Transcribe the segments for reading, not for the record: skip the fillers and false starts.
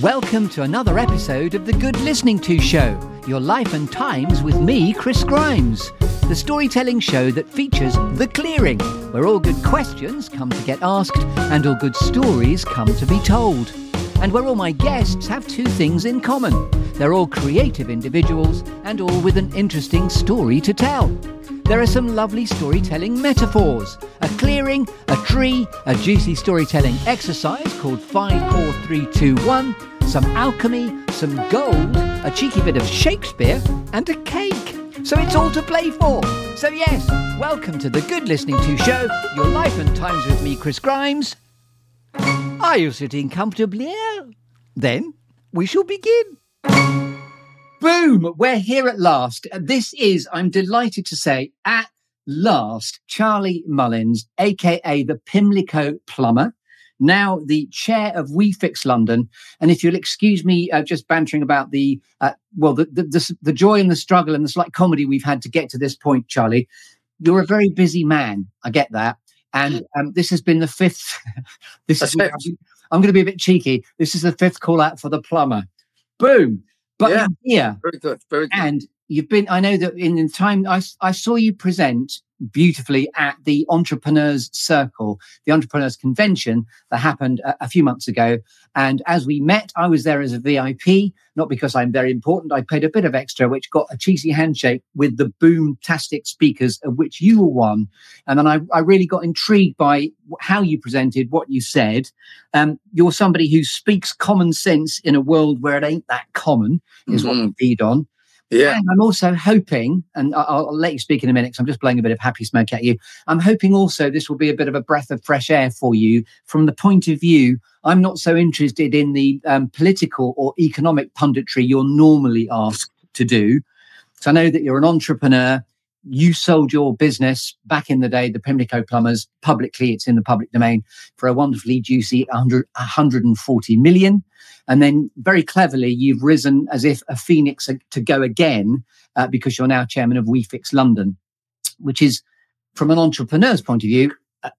Welcome to another episode of The Good Listening To Show, your life and times with me, Chris Grimes, the storytelling show that features The Clearing, where all good questions come to get asked and all good stories come to be told. And where all my guests have two things in common. They're all creative individuals and all with an interesting story to tell. There are some lovely storytelling metaphors, a clearing, a tree, a juicy storytelling exercise called 5, 4, 3, 2, 1, some alchemy, some gold, a cheeky bit of Shakespeare and a cake. So it's all to play for. So yes, welcome to The Good Listening To Show, your life and times with me, Chris Grimes. Are you sitting comfortably? Then we shall begin. Boom! We're here at last. This is, I'm delighted to say, at last, Charlie Mullins, aka the Pimlico Plumber, now the chair of We Fix London. And if you'll excuse me, just bantering about the joy and the struggle and the slight comedy we've had to get to this point, Charlie. You're a very busy man. I get that. And this has been the fifth. I'm going to be a bit cheeky. This is the fifth call out for the plumber. Boom. But yeah, you're here. Very good, very good. And you've been, I know that in the time, I saw you present beautifully at the Entrepreneurs Circle, the Entrepreneurs Convention that happened a few months ago. And as we met, I was there as a VIP, not because I'm very important. I paid a bit of extra, which got a cheesy handshake with the boom-tastic speakers, of which you were one. And then I really got intrigued by how you presented, what you said. You're somebody who speaks common sense in a world where it ain't that common, is what you feed on. Yeah. And I'm also hoping, and I'll let you speak in a minute because I'm just blowing a bit of happy smoke at you. I'm hoping also this will be a bit of a breath of fresh air for you from the point of view, I'm not so interested in the political or economic punditry you're normally asked to do. So I know that you're an entrepreneur. You sold your business back in the day, the Pimlico Plumbers, publicly. It's in the public domain for a wonderfully juicy 140 million. And then very cleverly, you've risen as if a phoenix to go again because you're now chairman of We Fix London, which is, from an entrepreneur's point of view,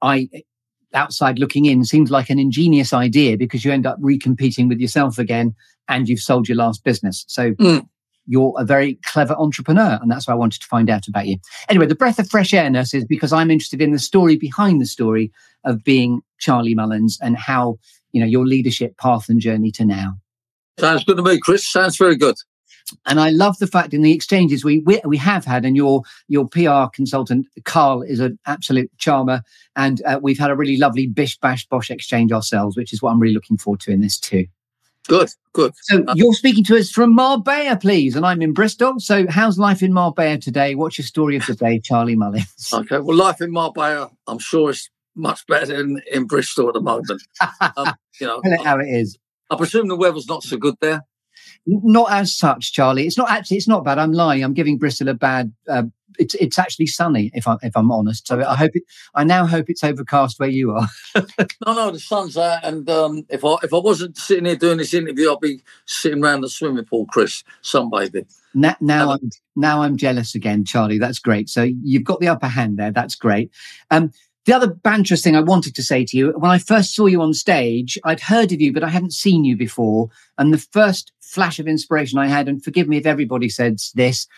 outside looking in, seems like an ingenious idea because you end up recompeting with yourself again and you've sold your last business. So you're a very clever entrepreneur, and that's what I wanted to find out about you. Anyway, the breath of fresh airness is because I'm interested in the story behind the story of being Charlie Mullins and how, your leadership path and journey to now. Sounds good to me, Chris. Sounds very good. And I love the fact in the exchanges we have had, and your PR consultant, Carl, is an absolute charmer. And we've had a really lovely bish, bash, bosh exchange ourselves, which is what I'm really looking forward to in this too. Good. So you're speaking to us from Marbella, please, and I'm in Bristol. So how's life in Marbella today? What's your story of the day, Charlie Mullins? Okay, well, life in Marbella, I'm sure it's much better than in Bristol at the moment. Tell it how it is. I presume the weather's not so good there. Not as such, Charlie. It's not bad. I'm lying. I'm giving Bristol a bad. It's actually sunny, if I'm honest. So I now hope it's overcast where you are. No, the sun's out, and if I wasn't sitting here doing this interview, I'd be sitting around the swimming pool, Chris, sunbathing. Now I'm jealous again, Charlie. That's great. So you've got the upper hand there. That's great. The other banterous thing I wanted to say to you, when I first saw you on stage, I'd heard of you, but I hadn't seen you before. And the first flash of inspiration I had, and forgive me if everybody says this,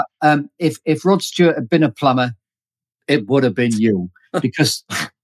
if Rod Stewart had been a plumber, it would have been you. Because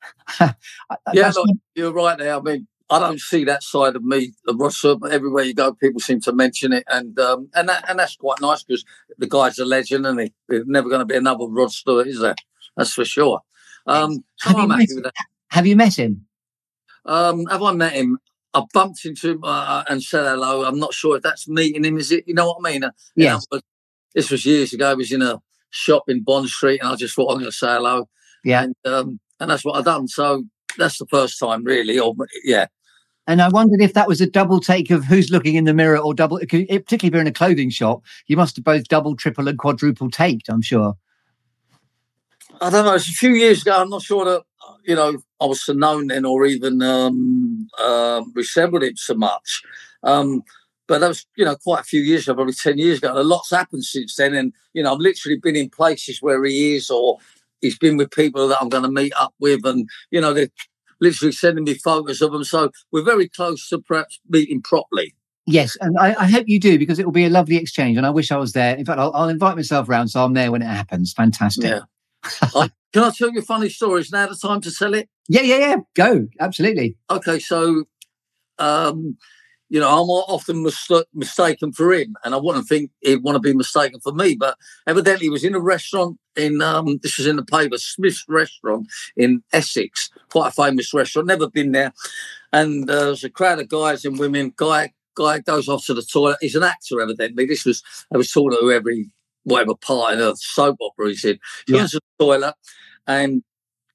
you're right there. I mean, I don't see that side of me, Rod Stewart, but everywhere you go, people seem to mention it. And that's quite nice because the guy's a legend, and there's never going to be another Rod Stewart, is there? That's for sure. Have you met him? Have I met him? I bumped into him and said hello. I'm not sure if that's meeting him. Is it? You know what I mean? Yes. This was years ago. I was in a shop in Bond Street, and I just thought I'm going to say hello. Yeah. And that's what I've done. So that's the first time, really. Yeah. And I wondered if that was a double take of who's looking in the mirror, or double, particularly if you're in a clothing shop, you must have both double, triple, and quadruple taked, I'm sure. I don't know. It's a few years ago. I'm not sure that, I was so known then or even resembled him so much. But that was, quite a few years ago, probably 10 years ago. And a lot's happened since then. And, I've literally been in places where he is, or he's been with people that I'm going to meet up with. And, they're literally sending me photos of them. So we're very close to perhaps meeting properly. Yes, and I hope you do, because it will be a lovely exchange, and I wish I was there. In fact, I'll invite myself round so I'm there when it happens. Fantastic. Yeah. Can I tell you a funny story? Is now the time to tell it? Yeah. Go. Absolutely. Okay, so, I'm often mistaken for him, and I wouldn't think he'd want to be mistaken for me, but evidently he was in a restaurant this was in the paper, Smith's Restaurant in Essex, quite a famous restaurant, never been there. And there's a crowd of guys and women. Guy goes off to the toilet. He's an actor, evidently. I was talking to whatever part in a soap opera he's in. He goes to the toilet and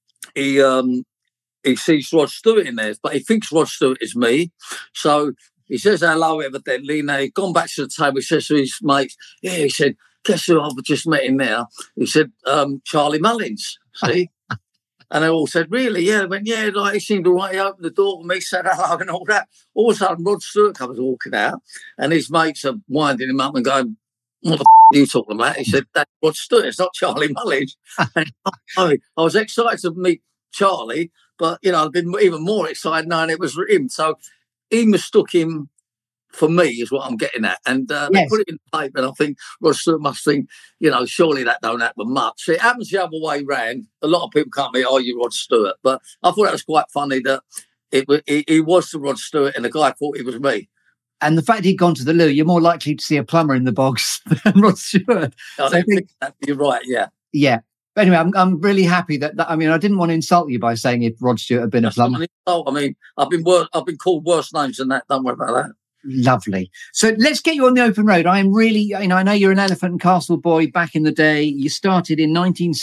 he sees Rod Stewart in there, but he thinks Rod Stewart is me. So he says hello, evidently. Now he's gone back to the table. He says to his mates, he said, guess who I've just met him now? He said, Charlie Mullins. See? And they all said, really? Yeah. They went, yeah, like he seemed all right. He opened the door for me, said hello and all that. All of a sudden, Rod Stewart comes walking out and his mates are winding him up and going, what the are you talking about? He said, that's Rod Stewart, it's not Charlie Mullins. And I was excited to meet Charlie, but, I've been even more excited knowing it was him. So he mistook him for me, is what I'm getting at. And they put it in the paper, and I think Rod Stewart must think, surely that don't happen much. It happens the other way round. A lot of people can't be, you Rod Stewart. But I thought that was quite funny that he was the Rod Stewart and the guy thought he was me. And the fact he'd gone to the loo, you're more likely to see a plumber in the bogs than Rod Stewart. I think you're right, yeah. Yeah. But anyway, I'm really happy that I didn't want to insult you by saying if Rod Stewart had been a plumber. I've been called worse names than that. Don't worry about that. Lovely. So let's get you on the open road. I am really, I know you're an Elephant and Castle boy back in the day. You started in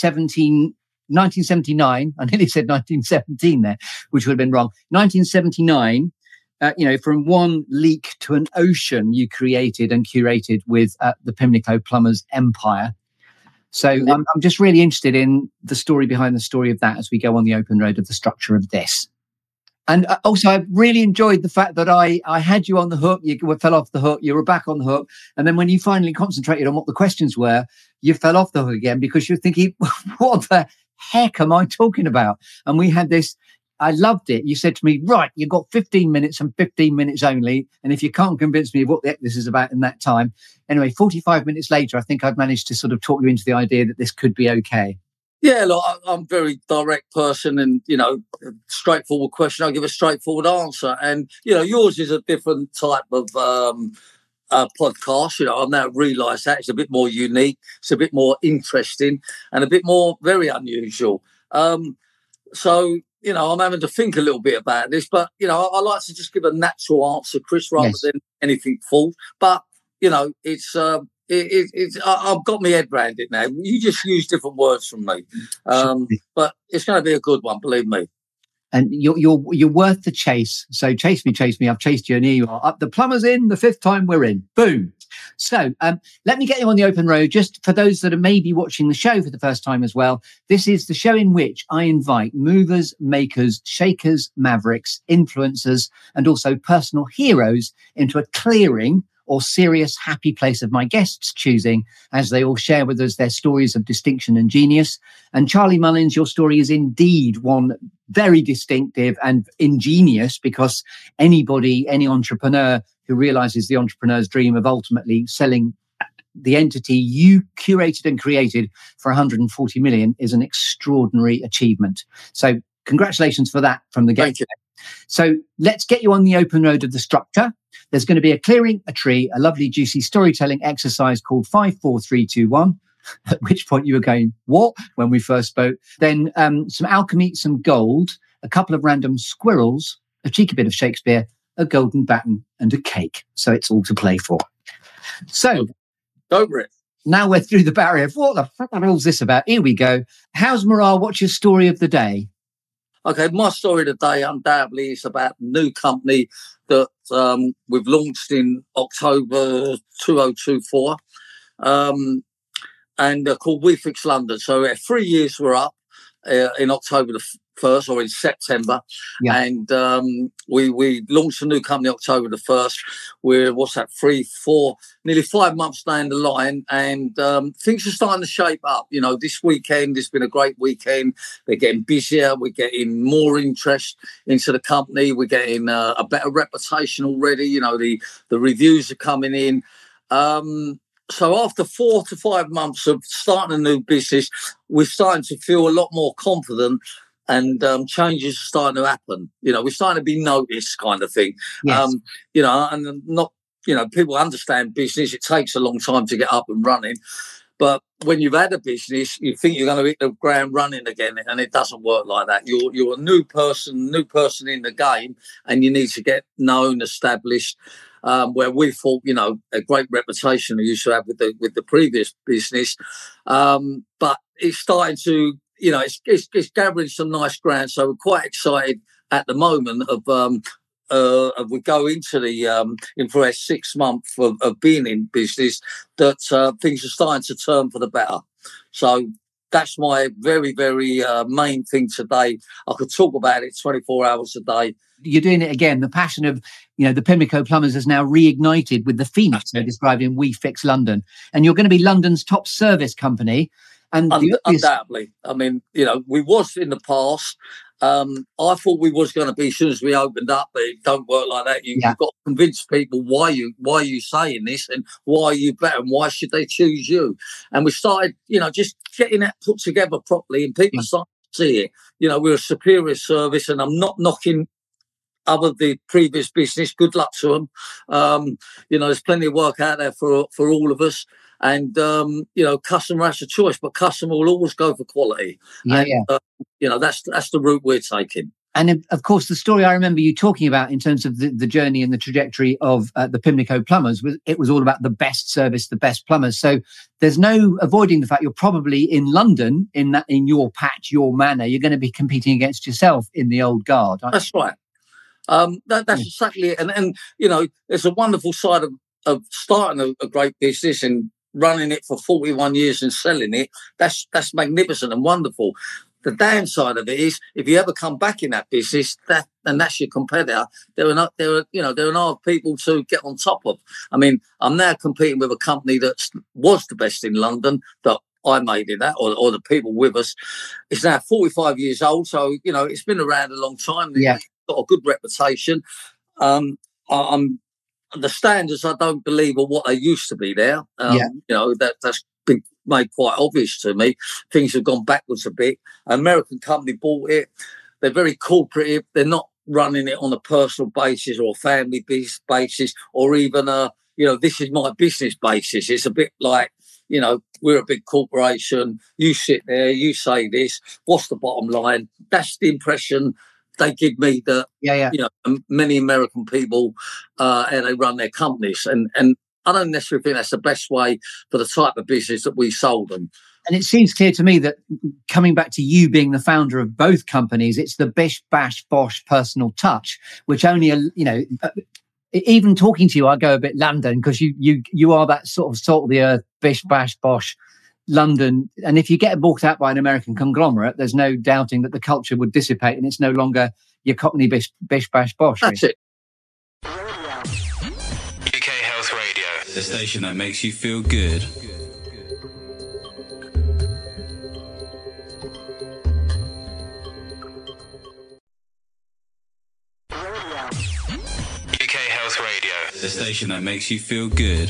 1979. I nearly said 1917 there, which would have been wrong. 1979. From one leak to an ocean, you created and curated with the Pimlico Plumbers Empire. So I'm just really interested in the story behind the story of that as we go on the open road of the structure of this. And also, I really enjoyed the fact that I had you on the hook. You fell off the hook. You were back on the hook. And then when you finally concentrated on what the questions were, you fell off the hook again because you're thinking, what the heck am I talking about? And we had this. I loved it. You said to me, right, you've got 15 minutes and 15 minutes only. And if you can't convince me of what the heck this is about in that time. Anyway, 45 minutes later, I think I'd managed to sort of talk you into the idea that this could be okay. Yeah, look, I'm a very direct person and, straightforward question. I give a straightforward answer. And, yours is a different type of podcast. I've now realised that it's a bit more unique. It's a bit more interesting and a bit more very unusual. So, I'm having to think a little bit about this. But, I like to just give a natural answer, Chris, rather than anything false. But, it's... I've got my head around it now. You just use different words from me, but it's going to be a good one, believe me. And you're worth the chase. So chase me. I've chased you, and here you are. Up the Plumbers in. The 5th time we're in. Boom. So let me get you on the open road. Just for those that are maybe watching the show for the first time as well, this is the show in which I invite movers, makers, shakers, mavericks, influencers, and also personal heroes into a clearing or serious, happy place of my guests' choosing, as they all share with us their stories of distinction and genius. And Charlie Mullins, your story is indeed one very distinctive and ingenious, because any entrepreneur who realizes the entrepreneur's dream of ultimately selling the entity you curated and created for 140 million is an extraordinary achievement. So congratulations for that from the get-go. So let's get you on the open road of the structure. There's going to be a clearing, a tree, a lovely juicy storytelling exercise called 5, 4, 3, 2, 1. At which point you were going, what? When we first spoke. Then some alchemy, some gold, a couple of random squirrels, a cheeky bit of Shakespeare, a golden baton and a cake. So it's all to play for. So over it. Now we're through the barrier. What the fuck is this about? Here we go. How's morale? What's your story of the day? Okay, my story today undoubtedly is about a new company that we've launched in October 2024 and called We Fix London. So 3 years were up in October 1st or in September. Yeah. And we launched a new company October the 1st. We're, nearly 5 months down the line, and things are starting to shape up. You know, this weekend has been a great weekend. They're getting busier. We're getting more interest into the company. We're getting a better reputation already. You know, the reviews are coming in. So after 4 to 5 months of starting a new business, we're starting to feel a lot more confident, and changes are starting to happen. You know, we're starting to be noticed, kind of thing. Yes. You know, and not, you know, people understand business. It takes a long time to get up and running. But when you've had a business, you think you're going to hit the ground running again, and it doesn't work like that. You're a new person in the game, and you need to get known, established. Where we thought, you know, a great reputation we used to have with the previous business, but it's starting to, you know, it's gathering some nice ground. So we're quite excited at the moment of we go into the for our 6 month of being in business, that things are starting to turn for the better. So that's my very, very main thing today. I could talk about it 24 hours a day. You're doing it again. The passion of, you know, the Pimlico Plumbers is now reignited with the Phoenix they're described in We Fix London. And you're going to be London's top service company. And undoubtedly. I mean, you know, we was in the past. I thought we was going to be as soon as we opened up, but it don't work like that. You've got to convince people why you saying this, and why you better, and why should they choose you. And we started, you know, just getting that put together properly, and people started to see it. You know, we're a superior service, and I'm not knocking other the previous business. Good luck to them. You know, there's plenty of work out there for all of us. And, you know, customer has a choice, but customer will always go for quality. You know, that's the route we're taking. And of course, the story I remember you talking about in terms of the journey and the trajectory of the Pimlico Plumbers, it was all about the best service, the best plumbers. So there's no avoiding the fact you're probably in London, in your patch, your manor. You're going to be competing against yourself in the old guard. That's right. That's exactly it. And you know, there's a wonderful side of starting a great business and running it for 41 years and selling it. That's magnificent and wonderful. The downside of it is, if you ever come back in that business, and that's your competitor, there are no people to get on top of. I mean, I'm now competing with a company that was the best in London, that I made it that, or the people with us. It's now 45 years old, so you know it's been around a long time. Yeah. It's got a good reputation. The standards, I don't believe, are what they used to be there. You know, that's been made quite obvious to me. Things have gone backwards a bit. An American company bought it. They're very corporative. They're not running it on a personal basis or a family basis, or even this is my business basis. It's a bit like, you know, we're a big corporation. You sit there, you say this. What's the bottom line? That's the impression they give me that, you know, many American people, and they run their companies. And I don't necessarily think that's the best way for the type of business that we sold them. And it seems clear to me that, coming back to you being the founder of both companies, it's the bish, bash, bosh personal touch, which only, you know, even talking to you, I go a bit London, because you are that sort of salt of the earth, bish, bash, bosh London. And if you get bought out by an American conglomerate, there's no doubting that the culture would dissipate and it's no longer your Cockney bish, bash, bosh. That's it. UK Health Radio, the station that makes you feel good. UK Health Radio, the station that makes you feel good.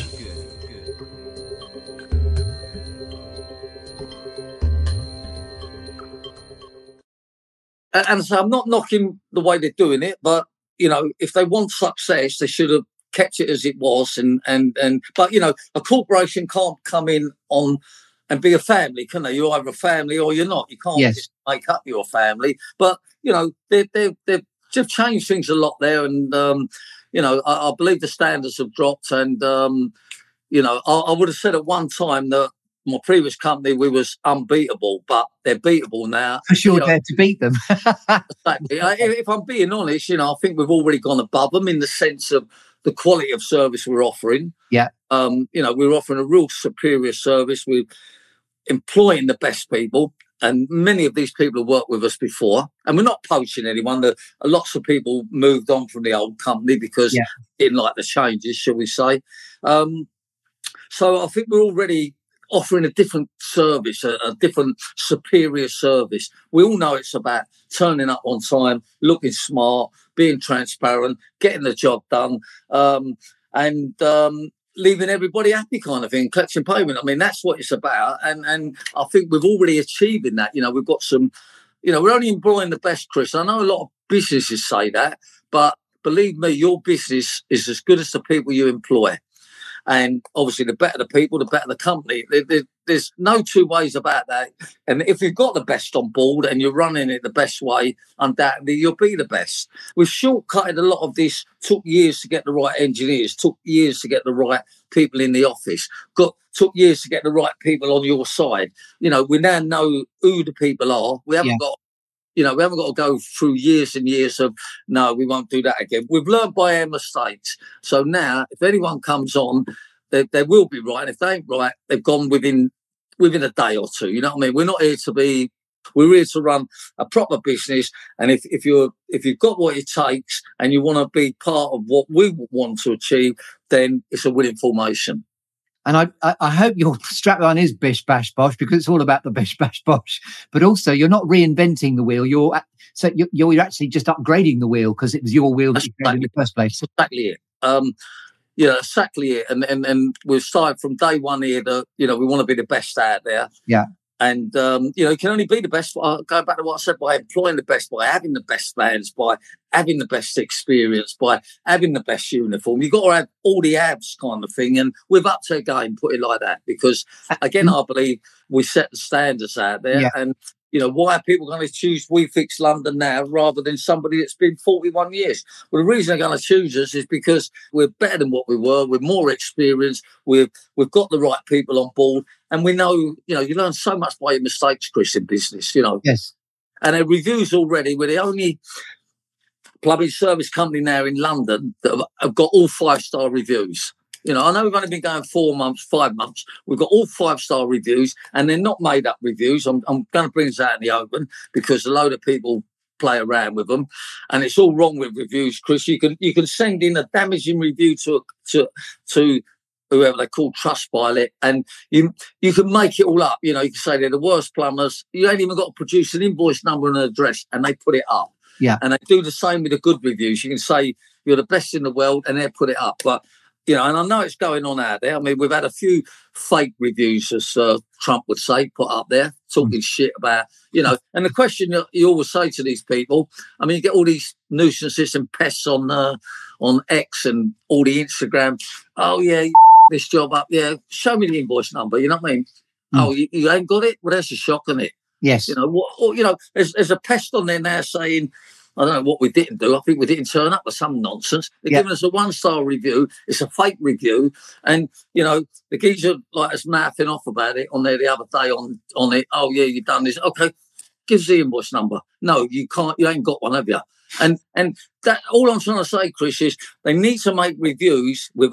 And so I'm not knocking the way they're doing it, but, you know, if they want success, they should have kept it as it was. But, you know, a corporation can't come in on and be a family, can they? You're either a family or you're not. You can't just make up your family. But, you know, they've changed things a lot there. And, you know, I believe the standards have dropped. And, you know, I would have said at one time that my previous company, we was unbeatable, but they're beatable now. Because you're there to beat them. Exactly. If I'm being honest, you know, I think we've already gone above them in the sense of the quality of service we're offering. Yeah. You know, we're offering a real superior service. We're employing the best people. And many of these people have worked with us before, and we're not poaching anyone. Lots of people moved on from the old company because they didn't like the changes, shall we say. So I think we're already offering a different service, a different superior service. We all know it's about turning up on time, looking smart, being transparent, getting the job done, and leaving everybody happy kind of thing, collecting payment. I mean, that's what it's about. And I think we've already achieved that. We've got some, we're only employing the best, Chris. I know a lot of businesses say that, but believe me, your business is as good as the people you employ. And obviously, the better the people, the better the company. There's no two ways about that. And if you've got the best on board and you're running it the best way, undoubtedly, you'll be the best. We've shortcutted a lot of this. Took years to get the right engineers. Took years to get the right people in the office. Took years to get the right people on your side. We now know who the people are. We haven't got. We haven't got to go through years and years of, no, we won't do that again. We've learned by our mistakes. So now, if anyone comes on, they will be right. And if they ain't right, they've gone within a day or two. You know what I mean? We're not here to be. We're here to run a proper business. And if you've got what it takes and you want to be part of what we want to achieve, then it's a winning formation. And I hope your strapline is bish bash bosh, because it's all about the bish bash bosh. But also, you're not reinventing the wheel. You're actually just upgrading the wheel, because it was your wheel that you created in the first place. Exactly it. Exactly it. And we've started from day one here that we want to be the best out there. Yeah. And, you can only be the best, going back to what I said, by employing the best, by having the best vans, by having the best experience, by having the best uniform. You've got to have all the abs kind of thing. And we've upped our game, put it like that, because, again, I believe we set the standards out there. Yeah. And, why are people going to choose We Fix London now rather than somebody that's been 41 years? Well, the reason they're going to choose us is because we're better than what we were. We're more experienced. We've got the right people on board. And we know, you learn so much by your mistakes, Chris, in business, Yes. And our reviews already, we're the only plumbing service company now in London that have got all 5-star reviews. I know we've only been going 4 months, 5 months. We've got all 5-star reviews, and they're not made up reviews. I'm going to bring this out in the open, because a load of people play around with them, and it's all wrong with reviews, Chris. You can send in a damaging review to whoever they call Trustpilot, and you can make it all up. You can say they're the worst plumbers. You ain't even got to produce an invoice number and an address, and they put it up. Yeah. And they do the same with the good reviews. You can say you're the best in the world, and they put it up. But and I know it's going on out there. I mean, we've had a few fake reviews, as Trump would say, put up there, talking shit about, And the question you always say to these people, I mean, you get all these nuisances and pests on X and all the Instagram. Oh, yeah, this job up. Yeah, show me the invoice number. You know what I mean? Oh, you ain't got it? Well, that's a shock, isn't it? Yes. There's a pest on there now saying, I don't know what we didn't do. I think we didn't turn up with some nonsense. They're giving us a 1-star review. It's a fake review. And, the geezer like us mouthing off about it on there the other day on it. Oh, yeah, you've done this. Okay, give us the invoice number. No, you can't. You ain't got one, have you? And that all I'm trying to say, Chris, is they need to make reviews with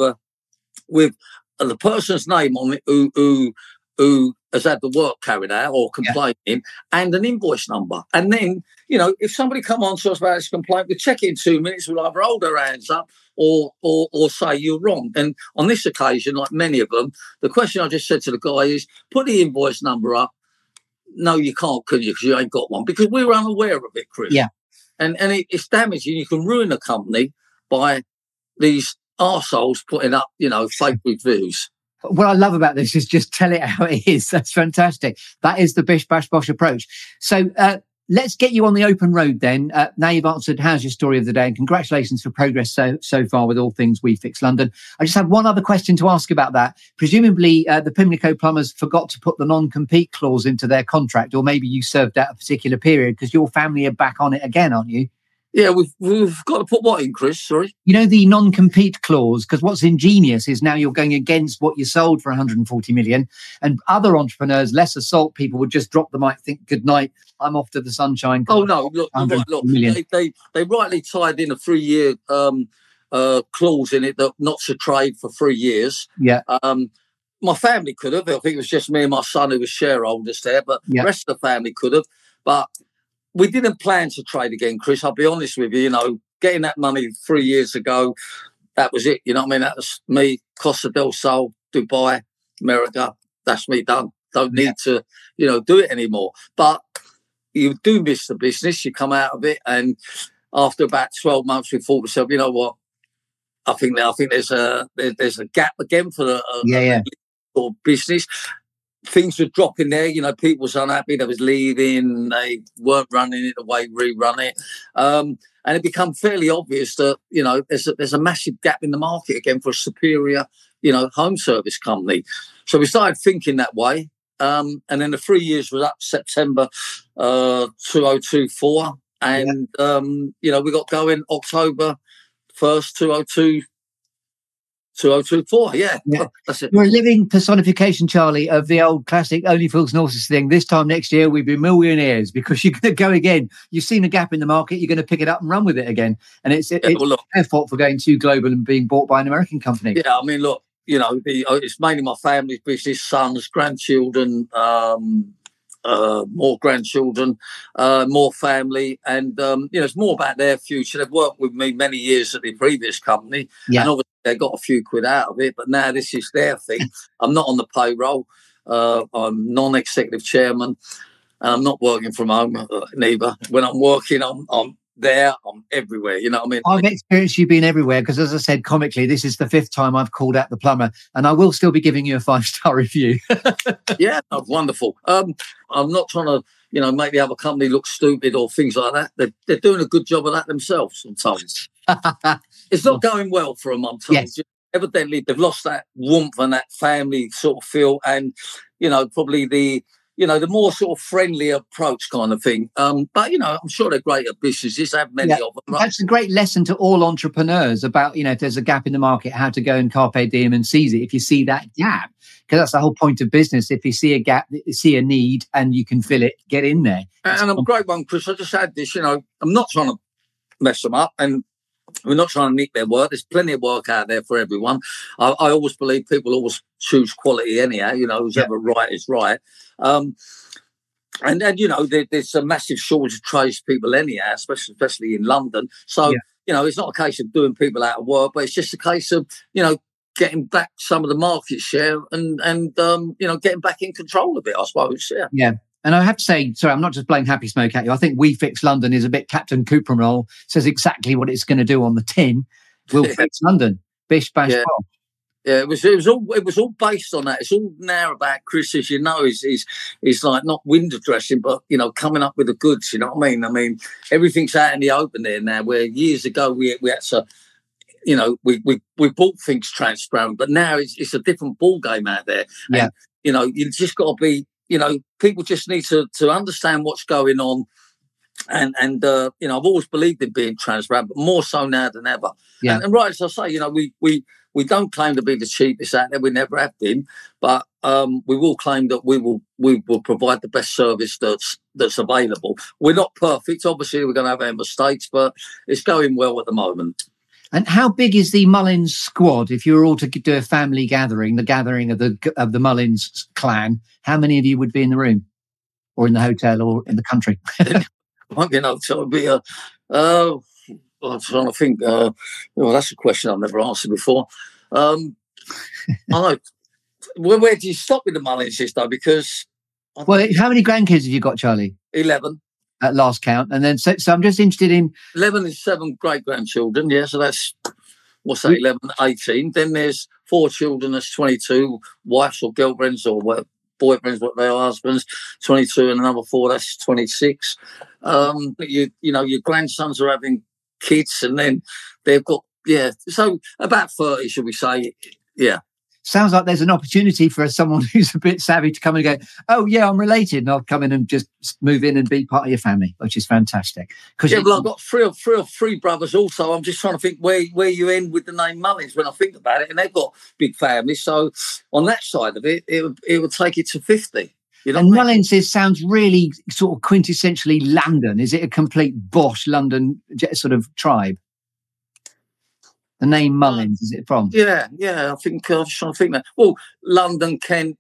the person's name on it who has had the work carried out or complaining, and an invoice number. And then, if somebody come on to us about this complaint, we check it in 2 minutes, we'll either hold our hands up or say you're wrong. And on this occasion, like many of them, the question I just said to the guy is, put the invoice number up. No, you can't, can you? Because you ain't got one. Because we were unaware of it, Chris. Yeah. And it's damaging. You can ruin a company by these arseholes putting up, fake reviews. What I love about this is just tell it how it is. That's fantastic. That is the bish bash bosh approach. So let's get you on the open road then. Now you've answered how's your story of the day, and congratulations for progress so far with all things We Fix London. I just have one other question to ask about that. Presumably the Pimlico plumbers forgot to put the non-compete clause into their contract, or maybe you served out a particular period, because your family are back on it again, aren't you? Yeah, we've got to put what in, Chris? Sorry? The non-compete clause, because what's ingenious is now you're going against what you sold for 140 million, and other entrepreneurs, lesser salt people, would just drop the mic, think, good night, I'm off to the sunshine. Oh, no, look, they rightly tied in a 3-year clause in it that not to trade for 3 years. Yeah. my family could have. I think it was just me and my son who was shareholders there, but the rest of the family could have. But we didn't plan to trade again, Chris. I'll be honest with you. You know, getting that money 3 years ago, that was it. You know what I mean? That was me, Costa del Sol, Dubai, America. That's me done. Don't need to, you know, do it anymore. But you do miss the business. You come out of it, and after about 12 months, we thought to ourselves, you know what? I think there's a gap again for the business. Things were dropping there. You know, people was unhappy. They was leaving. They weren't running it the way we run it. And it became fairly obvious that, you know, there's a massive gap in the market again for a superior, you know, home service company. So we started thinking that way. And then the 3 years was up September 2024. And, you know, we got going October 1st, 2024. Yeah. That's it. You're a living personification, Charlie, of the old classic Only Fools and Horses thing. This time next year, we'll be millionaires because you're going to go again. You've seen a gap in the market. You're going to pick it up and run with it again. And it's their fault for going too global and being bought by an American company. Yeah, I mean, look, you know, it's mainly my family's business, sons, grandchildren, more grandchildren, more family, and you know, it's more about their future. They've worked with me many years at the previous company, and obviously they got a few quid out of it. But now this is their thing. I'm not on the payroll. I'm non-executive chairman, and I'm not working from home neither. When I'm working, I'm there. I'm everywhere. You know what I mean? I've experienced you being everywhere because, as I said, comically, this is the 5th time I've called out the plumber, and I will still be giving you a 5-star review. Yeah, wonderful. I'm not trying to, you know, make the other company look stupid or things like that. They're doing a good job of that themselves sometimes. It's not going well for them, I'm told. Yes. Evidently, they've lost that warmth and that family sort of feel, and, you know, probably the more sort of friendly approach kind of thing. But, you know, I'm sure they're great at businesses. I have many of them. Right? That's a great lesson to all entrepreneurs about, you know, if there's a gap in the market, how to go and carpe diem and seize it if you see that gap. Because that's the whole point of business. If you see a gap, you see a need and you can fill it, get in there. And I'm a great one, Chris. I just had this, you know, I'm not trying to mess them up, and we're not trying to nick their work. There's plenty of work out there for everyone. I always believe people always choose quality anyhow. You know, who's ever right is right. And you know, there's a massive shortage of tradespeople anyhow, especially in London. So, you know, it's not a case of doing people out of work, but it's just a case of, you know, getting back some of the market share and you know, getting back in control of it, I suppose. Yeah. And I have to say, sorry, I'm not just blowing happy smoke at you. I think We Fix London is a bit Captain Cooper role, says exactly what it's going to do on the tin. We'll fix London. Bish, bash, bosh. Yeah, it was all based on that. It's all now about Chris, as you know, is like not window dressing, but, you know, coming up with the goods. You know what I mean? I mean, everything's out in the open there now. Where years ago we had to, you know, we bought things transparent, but now it's a different ball game out there. Yeah, and, you know, you just got to be. You know, people just need to understand what's going on, and you know, I've always believed in being transparent, but more so now than ever. Yeah. And right as I say, you know, we don't claim to be the cheapest out there. We never have been, but we will claim that we will provide the best service that's available. We're not perfect, obviously. We're going to have our mistakes, but it's going well at the moment. And how big is the Mullins squad? If you were all to do a family gathering, the gathering of the Mullins clan, how many of you would be in the room, or in the hotel, or in the country? You know, so it'd be I'm trying to think. Well, that's a question I've never answered before. I know. Where do you stop with the Mullins though? Because well, how many grandkids have you got, Charlie? 11. At last count. And then, so I'm just interested in... 11 is 7 great-grandchildren, yeah, so that's, what's that, 11, 18. Then there's 4 children, that's 22, wives or girlfriends or boyfriends, what they are, husbands, 22, and another 4, that's 26. You know, your grandsons are having kids, and then they've got, so about 30, should we say, yeah. Sounds like there's an opportunity for someone who's a bit savvy to come and go, oh, yeah, I'm related. And I'll come in and just move in and be part of your family, which is fantastic. Yeah, well, I've got three brothers also. I'm just trying to think where you end with the name Mullins when I think about it. And they've got big families. So on that side of it, it would take it to 50. You know, and Mullins sounds really sort of quintessentially London. Is it a complete bosh London sort of tribe? The name Mullins, is it from? Yeah. I think I was trying to think that. Well, London, Kent,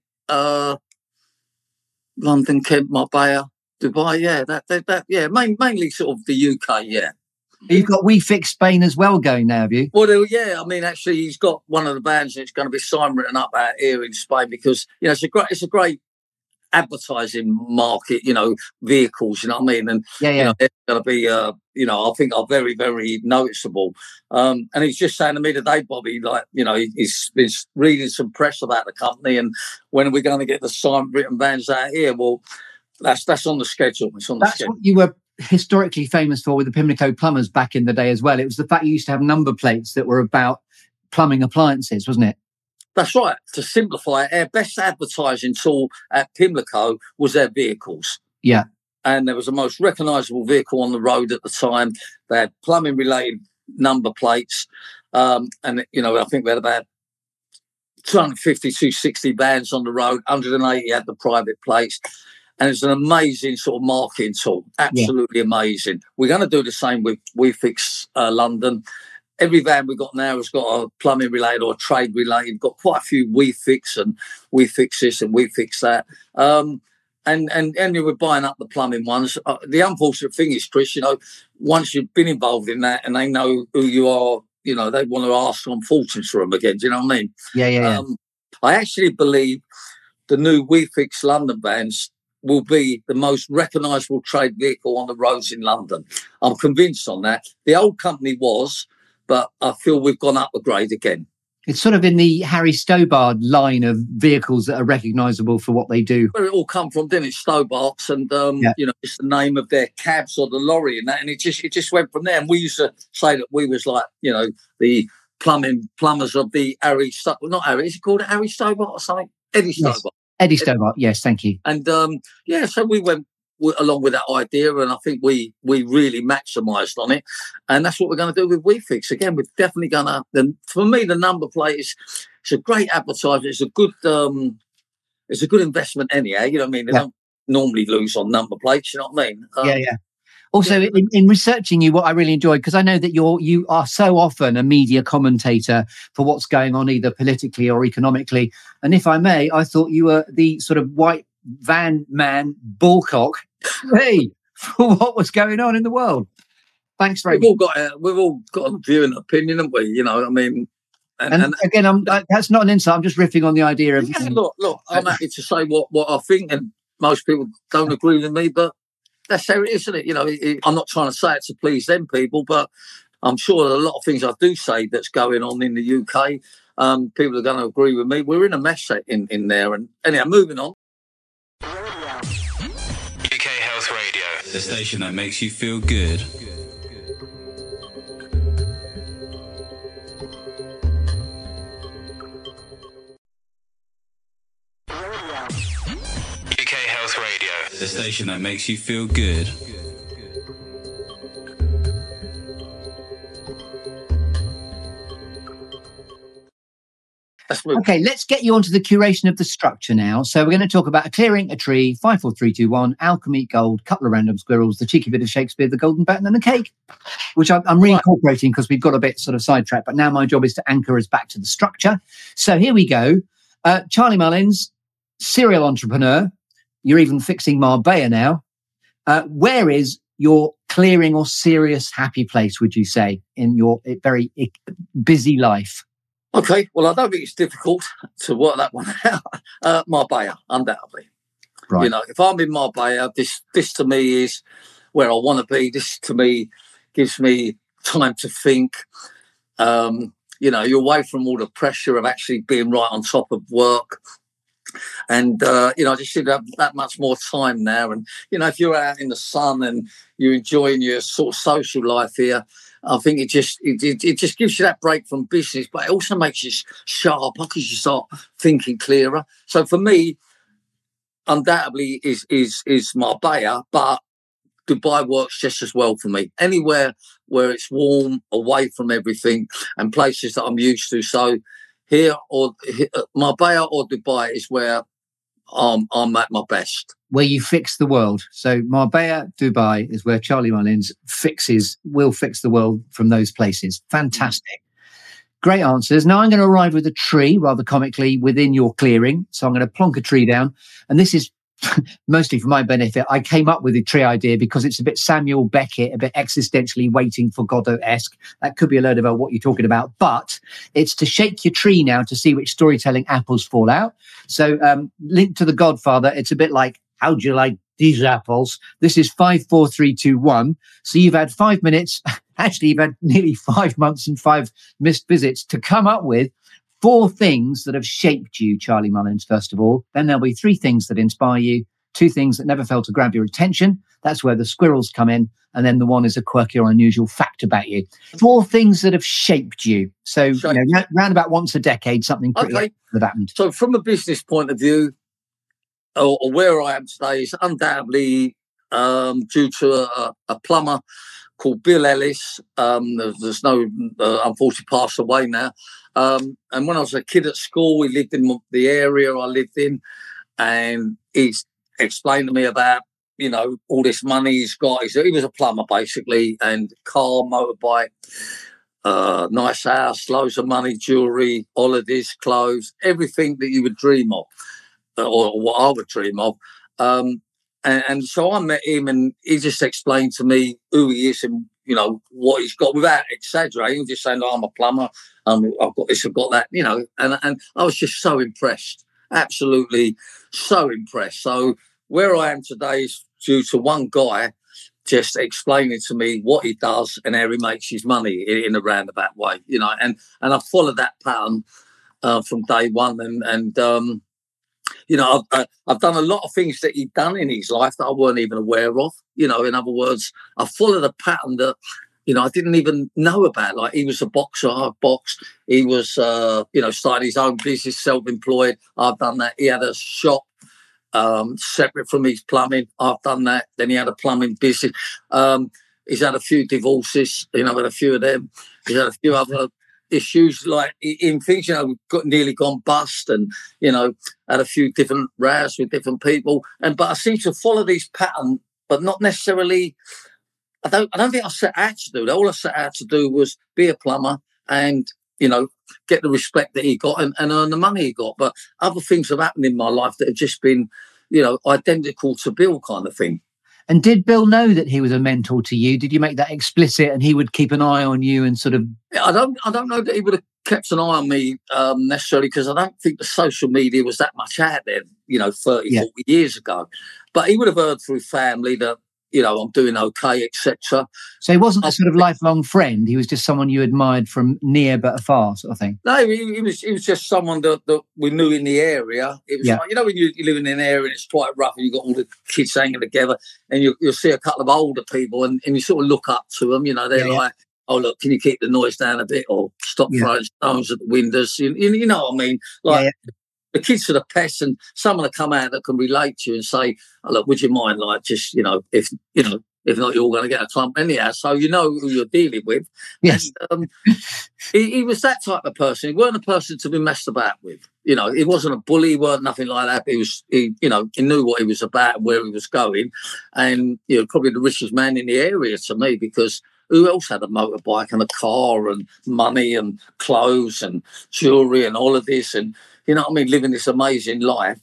Marbella, Dubai. Yeah, that. Yeah, mainly sort of the UK. Yeah. You've got We Fix Spain as well going now, have you? Well, yeah. I mean, actually, he's got one of the bands that's going to be sign written up out here in Spain because it's a great advertising market. Vehicles. You know what I mean? And they're going to be I think are very, very noticeable. And he's just saying to me today, Bobby, he's been reading some press about the company and when are we going to get the sign written bands out here? Well, that's on the schedule. It's on the schedule. What you were historically famous for with the Pimlico plumbers back in the day as well. It was the fact you used to have number plates that were about plumbing appliances, wasn't it? That's right. To simplify it, our best advertising tool at Pimlico was their vehicles. Yeah. And there was the most recognisable vehicle on the road at the time. They had plumbing-related number plates. I think we had about 250, 260 vans on the road, 180 had the private plates. And it's an amazing sort of marketing tool, absolutely amazing. We're going to do the same with We Fix London. Every van we've got now has got a plumbing related or trade related. Got quite a few We Fix and We Fix this and We Fix that. And we're buying up the plumbing ones. The unfortunate thing is, Chris, once you've been involved in that and they know who you are, they want to ask on fortunes for them again. Do you know what I mean? Yeah. I actually believe the new We Fix London vans will be the most recognisable trade vehicle on the roads in London. I'm convinced on that. The old company was, but I feel we've gone up a grade again. It's sort of in the Harry Stobart line of vehicles that are recognisable for what they do. Where it all come from, didn't it? Stobart's and, it's the name of their cabs or the lorry and that. And it just went from there. And we used to say that we was like, the plumbers of the Harry Stobart. Not Harry, is it called Harry Stobart or something? Eddie Stobart. Yes. Eddie Stobart, yes, thank you. And, so we went along with that idea and I think we really maximised on it. And that's what we're going to do with We Fix. Again, we're definitely going to... For me, the number plate it's a great advertisement. It's a good investment anyhow. You know what I mean? They don't normally lose on number plates, you know what I mean? Yeah. Also, in researching you, what I really enjoyed, because I know that you are so often a media commentator for what's going on either politically or economically. And if I may, I thought you were the sort of white van man ballcock, for what was going on in the world. Thanks very much. We've all got a view and opinion, haven't we? You know what I mean? And again, that's not an insult. I'm just riffing on the idea of... Yeah, look, I'm happy to say what I think, and most people don't agree with me, but that's how it is, isn't it? I'm not trying to say it to please them people, but I'm sure a lot of things I do say that's going on in the UK, people are going to agree with me. We're in a mess in there. And anyhow, moving on. UK Health Radio, the station that makes you feel good. UK Health Radio, the station that makes you feel good. Okay, let's get you onto the curation of the structure now. So we're going to talk about a clearing, a tree, 5, 4, 3, 2, 1, alchemy, gold, couple of random squirrels, the cheeky bit of Shakespeare, the golden button and a cake, which I'm reincorporating because we've got a bit sort of sidetracked. But now my job is to anchor us back to the structure. So here we go. Charlie Mullins, serial entrepreneur. You're even fixing Marbella now. Where is your clearing or serious happy place, would you say, in your very busy life? Okay, well, I don't think it's difficult to work that one out. Marbella, undoubtedly. Right. You know, if I'm in Marbella, this to me is where I want to be. This to me gives me time to think. You're away from all the pressure of actually being right on top of work. And, I just seem to have that much more time now. And, if you're out in the sun and you're enjoying your sort of social life here, I think it just gives you that break from business, but it also makes you sharper because you start thinking clearer. So for me, undoubtedly is Marbella, but Dubai works just as well for me. Anywhere where it's warm, away from everything, and places that I'm used to. So here or Marbella or Dubai is where I'm at my best. Where you fix the world. So Marbella, Dubai is where Charlie Mullins will fix the world from those places. Fantastic. Great answers. Now I'm going to arrive with a tree, rather comically, within your clearing. So I'm going to plonk a tree down. And this is mostly for my benefit. I came up with the tree idea because it's a bit Samuel Beckett, a bit existentially waiting for Godot-esque. That could be a load about what you're talking about, but it's to shake your tree now to see which storytelling apples fall out. So linked to The Godfather, it's a bit like, how'd you like these apples? This is 5, 4, 3, 2, 1. So you've had 5 minutes. Actually, you've had nearly 5 months and 5 missed visits to come up with 4 things that have shaped you, Charlie Mullins, first of all. Then there'll be 3 things that inspire you, 2 things that never fail to grab your attention. That's where the squirrels come in. And then the one is a quirky or unusual fact about you. 4 things that have shaped you. So, round about once a decade, something pretty that happened. So from a business point of view, or where I am today is undoubtedly due to a plumber called Bill Ellis. There's no, unfortunately, passed away now. And when I was a kid at school, he lived in the area I lived in, and he's explained to me about, all this money he's got. He was a plumber, basically, and car, motorbike, nice house, loads of money, jewellery, holidays, clothes, everything that you would dream of, or what I would dream of. And so I met him, and he just explained to me who he is and, what he's got without exaggerating, just saying, I'm a plumber, I've got this, I've got that, and I was just so impressed, absolutely so impressed. So where I am today is due to one guy just explaining to me what he does and how he makes his money in a roundabout way, and I followed that pattern from day one, and I've done a lot of things that he'd done in his life that I weren't even aware of. In other words, I followed a pattern that, I didn't even know about. Like, he was a boxer, I've boxed. He was, starting his own business, self-employed. I've done that. He had a shop separate from his plumbing. I've done that. Then he had a plumbing business. He's had a few divorces, had a few of them. He's had a few other issues, like in things, nearly gone bust, and had a few different rows with different people. But I seem to follow these patterns, but not necessarily. I don't think I set out to do that. All I set out to do was be a plumber and get the respect that he got and earn the money he got. But other things have happened in my life that have just been, identical to Bill kind of thing. And did Bill know that he was a mentor to you? Did you make that explicit, and he would keep an eye on you and sort of? I don't know that he would have kept an eye on me necessarily, because I don't think the social media was that much out there, 30, 40 years ago. But he would have heard through family that, I'm doing okay, etc. So he wasn't a sort of lifelong friend. He was just someone you admired from near but afar, sort of thing. No, he was just someone that we knew in the area. It was like, when you live in an area and it's quite rough and you've got all the kids hanging together, and you'll see a couple of older people and you sort of look up to them. They're like, oh, look, can you keep the noise down a bit, or stop throwing stones at the windows? You know what I mean? Like, the kids are the pests, and someone will come out that can relate to you and say, oh, look, would you mind, like, just, if not, you're all going to get a clump anyhow. So you know who you're dealing with. Yes. And, he was that type of person. He weren't a person to be messed about with. He wasn't a bully. He weren't nothing like that. He knew what he was about and where he was going. And, probably the richest man in the area to me, because who else had a motorbike and a car and money and clothes and jewellery and all of this, and, living this amazing life.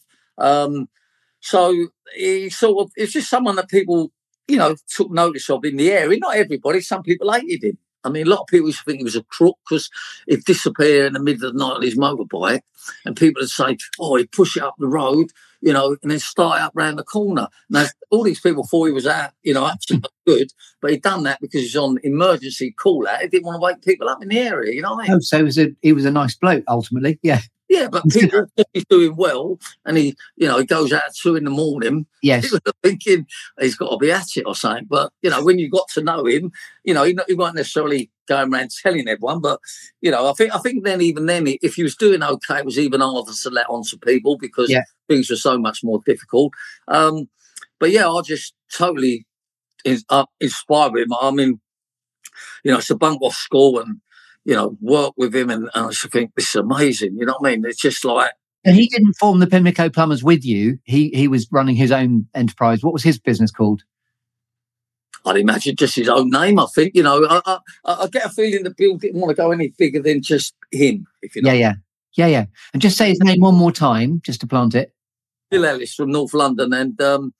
So he it's just someone that people, took notice of in the area. Not everybody. Some people hated him. A lot of people used to think he was a crook because he'd disappear in the middle of the night on his motorbike, and people would say, oh, he'd push it up the road, and then start up round the corner. Now, all these people thought he was out, absolutely good, but he'd done that because he's on emergency call out. He didn't want to wake people up in the area, you know what I mean? Oh, so he was a nice bloke, ultimately, yeah. Yeah, but people think he's doing well, and he goes out at 2 a.m. Yes, people are thinking he's got to be at it or something. But when you got to know him, he won't necessarily go around telling everyone. But I think even then, if he was doing okay, it was even harder to let on to people because things were so much more difficult. But I just totally inspired him. It's a bunk off school and. Work with him, and I just think this is amazing. You know what I mean? It's just like. And he didn't form the Pimlico Plumbers with you. He was running his own enterprise. What was his business called? I'd imagine just his own name. I think, you know, I get a feeling that Bill didn't want to go any bigger than just him. If you know. Yeah. And just say his name one more time, just to plant it. Bill Ellis from North London, and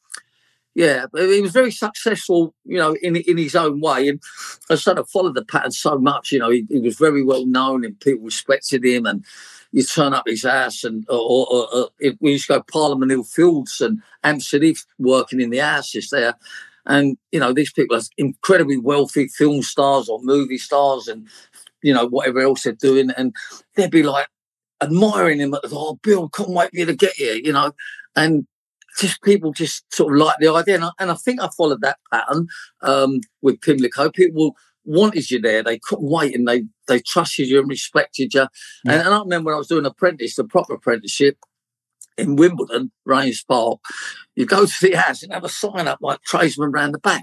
he was very successful, you know, in his own way. And I sort of followed the pattern so much, you know, he was very well known and people respected him. And you turn up his house, and or we used to go Parliament Hill Fields and Hampstead working in the houses there. And, you know, these people are incredibly wealthy film stars or movie stars and, you know, whatever else they're doing. And they'd be like admiring him. Oh, Bill, can't wait for you to get here, you know. And just people just sort of like the idea. And I think I followed that pattern with Pimlico. People wanted you there. They couldn't wait, and they trusted you and respected you. Yeah. And I remember when I was doing the proper apprenticeship in Wimbledon, Rains Park, you go to the house and have a sign up like tradesman round the back.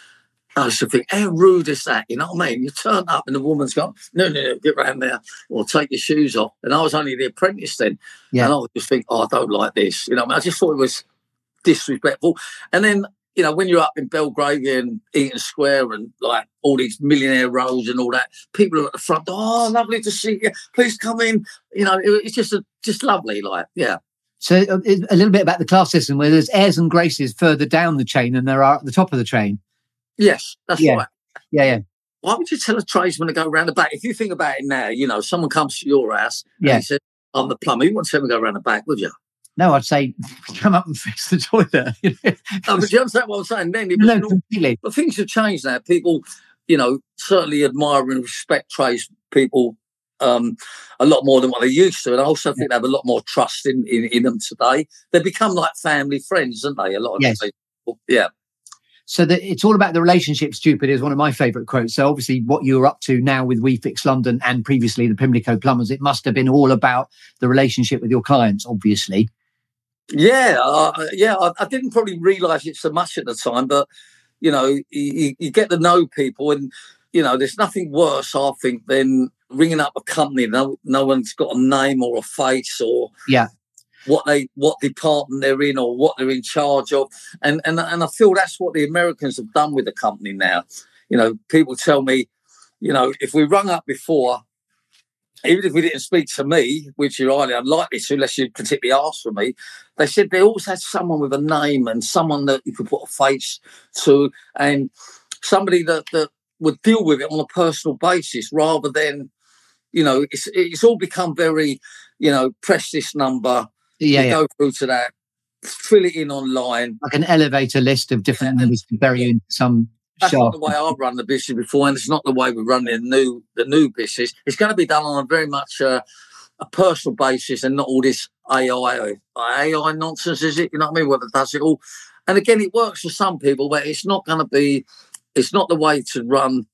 I used to think, how rude is that? You know what I mean? You turn up and the woman's gone, no, get round there or take your shoes off. And I was only the apprentice then. Yeah. And I would just think, I don't like this. You know, I just thought it was disrespectful. And then, you know, when you're up in Belgravia and Eaton Square and like all these millionaire rows and all that, people are at the front, oh, lovely to see you. Please come in. You know, it's just lovely, like, yeah. So a little bit about the class system, where there's airs and graces further down the chain than there are at the top of the train. Yes, that's right. Yeah. Why would you tell a tradesman to go around the back? If you think about it now, you know, someone comes to your house and he says, I'm the plumber. You wouldn't tell him to go around the back, would you? No, I'd say, come up and fix the toilet. No, but you understand what I'm saying? Then completely. But things have changed now. People, you know, certainly admire and respect tradespeople a lot more than what they used to. And I also think they have a lot more trust in them today. They become like family friends, don't they? A lot of people. Yeah. So it's all about the relationship, stupid, is one of my favourite quotes. So obviously what you're up to now with We Fix London and previously the Pimlico Plumbers, it must have been all about the relationship with your clients, obviously. Yeah. I didn't probably realise it so much at the time, but, you know, you get to know people and, you know, there's nothing worse, I think, than ringing up a company. No one's got a name or a face or what department they're in or what they're in charge of. And I feel that's what the Americans have done with the company now. You know, people tell me, you know, if we rung up before, even if we didn't speak to me, which you're highly unlikely to unless you particularly asked for me, they said they always had someone with a name and someone that you could put a face to and somebody that would deal with it on a personal basis rather than, you know, it's all become very, you know, press this number, go through to that, fill it in online. Like an elevator list of different numbers to bury you into some That's shaft. not the way I've run the business before, and it's not the way we run the new business. It's going to be done on a very much a personal basis and not all this AI nonsense, is it? You know what I mean? What does it all? And again, it works for some people, but it's not going to be. It's not the way to run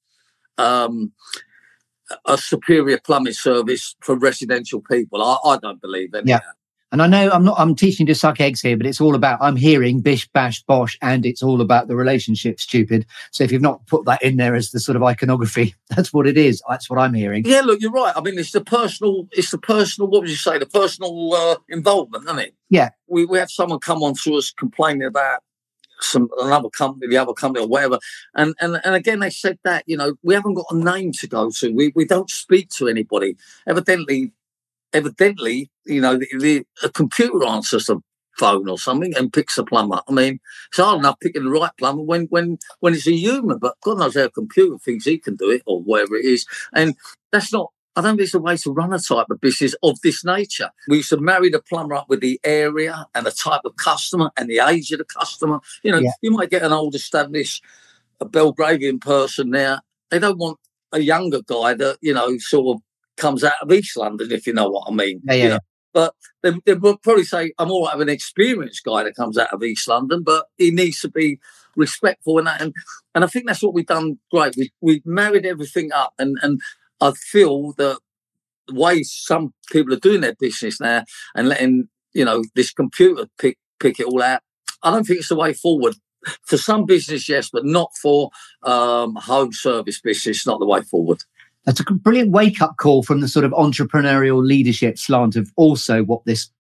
a superior plumbing service for residential people. I don't believe in that. And I know I'm teaching you to suck eggs here, but it's all about, I'm hearing bish, bash, bosh, and it's all about the relationship, stupid. So if you've not put that in there as the sort of iconography, that's what it is. That's what I'm hearing. Yeah, look, you're right. I mean, it's the personal, what would you say? The personal involvement, isn't it? Yeah. We had someone come on to us complaining about another company, the other company or whatever. And again, they said that, you know, we haven't got a name to go to. We don't speak to anybody. Evidently, you know, a computer answers the phone or something and picks a plumber. I mean, it's hard enough picking the right plumber when it's a human, but God knows how a computer thinks he can do it or whatever it is. And that's not, I don't think it's a way to run a type of business of this nature. We used to marry the plumber up with the area and the type of customer and the age of the customer. You know, you might get an old established, a Belgravian person there. They don't want a younger guy that, you know, sort of comes out of East London, if you know what I mean. You know? But they will probably say, I'm all right with an experienced guy that comes out of East London, but he needs to be respectful in that. And I think that's what we've done great. We've married everything up. And I feel that the way some people are doing their business now and letting, you know, this computer pick it all out, I don't think it's the way forward. For some business, yes, but not for home service business, not the way forward. That's a brilliant wake-up call from the sort of entrepreneurial leadership slant of also what this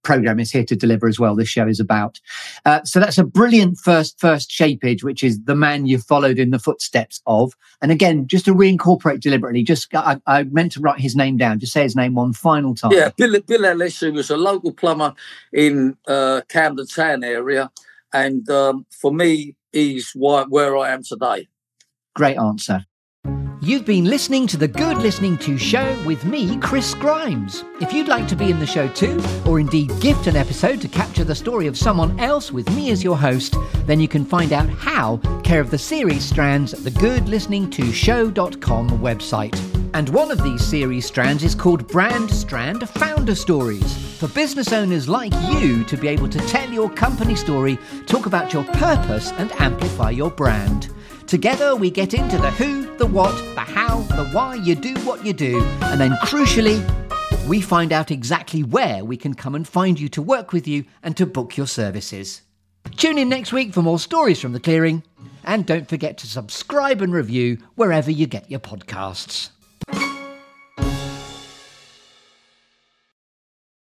programme is here to deliver as well. This show is about. So that's a brilliant first shapage, which is the man you've followed in the footsteps of. And again, just to reincorporate deliberately, I meant to write his name down. Just say his name one final time. Yeah, Bill Ellis, who was a local plumber in Camden Town area. And for me, he's where I am today. Great answer. You've been listening to The Good Listening To Show with me, Chris Grimes. If you'd like to be in the show too, or indeed gift an episode to capture the story of someone else with me as your host, then you can find out how care of the series strands at the goodlisteningtoshow.com website. And one of these series strands is called Brand Strand Founder Stories, for business owners like you to be able to tell your company story, talk about your purpose and amplify your brand. Together we get into the who, the what, the how, the why you do what you do, and then crucially, we find out exactly where we can come and find you to work with you and to book your services. Tune in next week for more stories from The Clearing, and don't forget to subscribe and review wherever you get your podcasts.